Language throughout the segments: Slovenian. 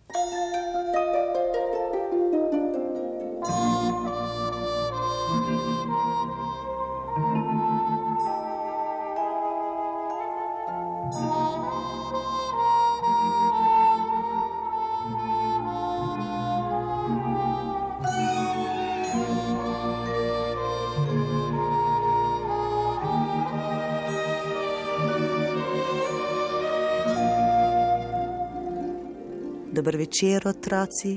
Dober večer, otroci.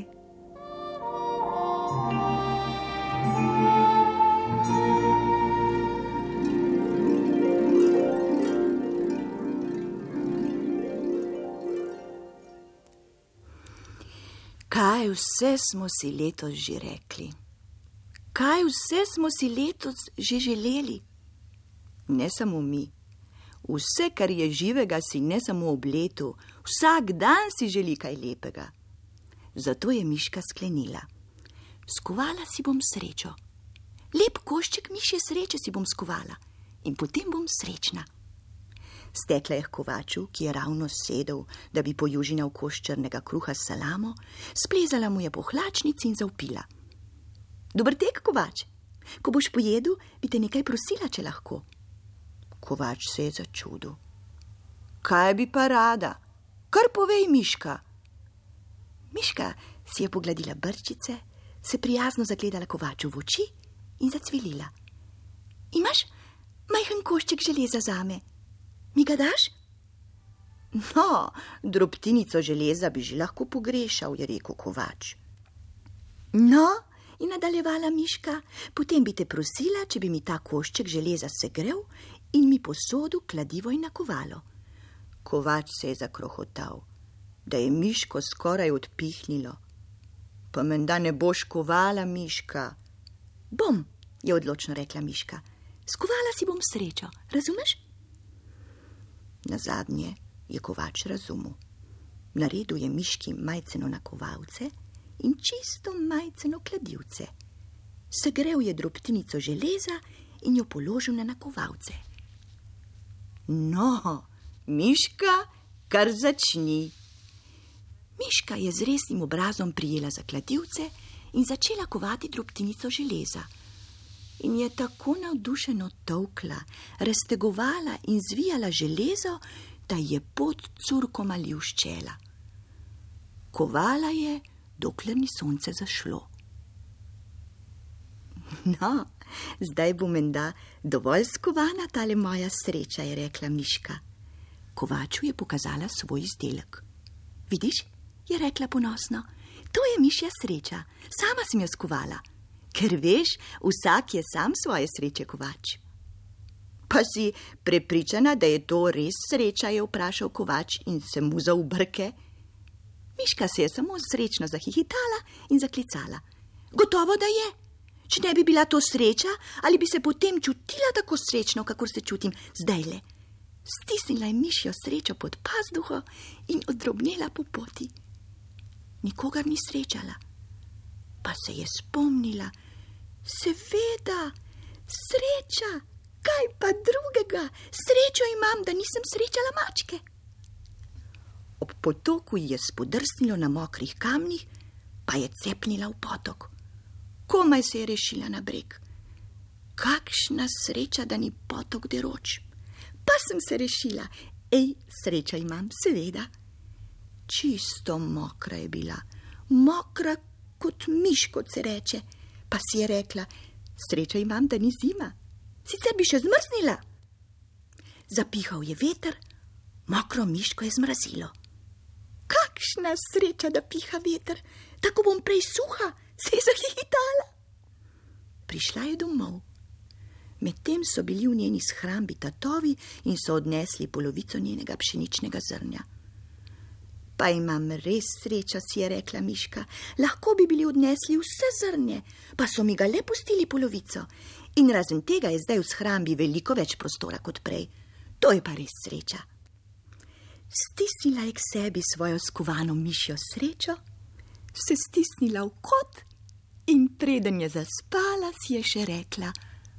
Kaj vse smo si letos že rekli? Kaj vse smo si letos že želeli? Ne samo mi. Vse, kar je živega, si ne samo ob letu, vsak dan si želi kaj lepega. Zato je miška sklenila. Skovala si bom srečo. Lep košček mišje sreče si bom skovala in potem bom srečna. Stekla je k kovaču, ki je ravno sedel, da bi pojužinal koš črnega kruha s salamo, splezala mu je po hlačnici in zavpila. Dober tek, kovač. Ko boš pojedel, bi te nekaj prosila, če lahko. Kovač se je začudil. Kaj bi pa rada? Kar povej, miška. Miška si je pogladila brčice, se prijazno zagledala kovaču v oči in zacvilila. Imaš majhen košček železa zame? Mi ga daš? No, drobtinico železa bi že lahko pogrešal, je rekel kovač. No, je nadaljevala miška, potem bi te prosila, če bi mi ta košček železa segrel in mi posodil kladivo in nakovalo. Kovač se je zakrohotal, da je miško skoraj odpihnilo. Pa menda ne boš kovala, miška? Bom, je odločno rekla miška. Skovala si bom srečo, razumeš? Nazadnje je kovač razumel. Naredil je miški majceno nakovalce in čisto majceno kladivce. Segrel je drobtinico železa in jo položil na nakovalce. No, miška, kar začni. Miška je z resnim obrazom prijela za kladivce in začela kovati drobtinico železa. In je tako navdušeno tolkla, raztegovala in zvijala železo, da je pot curkoma ljuščela. Kovala je, dokler ni sonce zašlo. No, zdaj bo menda dovolj skovana tale moja sreča, je rekla miška. Kovaču je pokazala svoj izdelek. Vidiš, je rekla ponosno, to je mišja sreča, sama sem jo skovala. Ker veš, vsak je sam svoje sreče kovač. Pa si prepričana, da je to res sreča, je vprašal kovač in se mu zaubrke. Miška se je samo srečno zahihitala in zaklicala. Gotovo, da je. Če ne bi bila to sreča, ali bi se potem čutila tako srečno, kakor se čutim zdajle. Stisnila je mišjo srečo pod pazduho in odrobnela po poti. Nikogar ni srečala. Pa se je spomnila, seveda, sreča, kaj pa drugega, srečo imam, da nisem srečala mačke. Ob potoku ji je spodrsnilo na mokrih kamnih, pa je cepnila v potok. Komaj se je rešila na breg. Kakšna sreča, da ni potok deroč. Pa sem se rešila, sreča imam, seveda. Čisto mokra je bila, mokra kot miš, kot se reče, pa si je rekla, sreča imam, da ni zima, sicer bi še zmrznila. Zapihal je veter, mokro miško je zmrazilo. Kakšna sreča, da piha veter, tako bom prej suha, se je zahihitala. Prišla je domov. Medtem so bili v njeni shrambi tatovi in so odnesli polovico njenega pšeničnega zrnja. Pa imam res srečo, si je rekla miška, lahko bi bili odnesli vse zrnje, pa so mi ga le pustili polovico. In razen tega je zdaj v shrambi veliko več prostora kot prej. To je pa res sreča. Stisnila je k sebi svojo skovano mišjo srečo, se stisnila v kot in preden je zaspala, si je še rekla,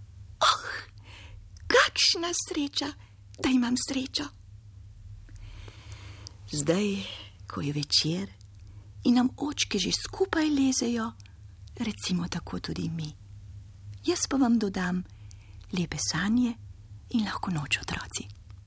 kakšna sreča, da imam srečo. Zdaj, ko je večer, in nam očke že skupaj lezejo, recimo tako tudi mi. Jaz pa vam dodam lepe sanje in lahko noč, otroci.